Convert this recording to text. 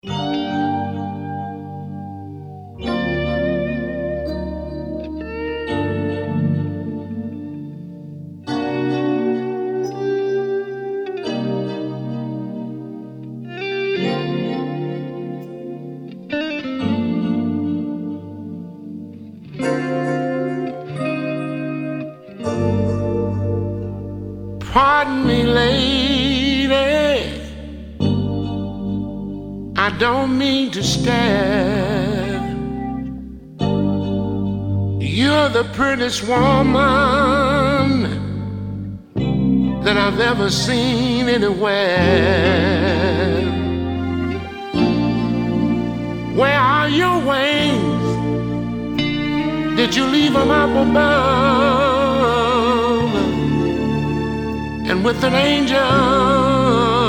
Pardon me, lady, I don't mean to stare. You're the prettiest woman that I've ever seen anywhere. Where are your wings? Did you leave them up above? And with an angel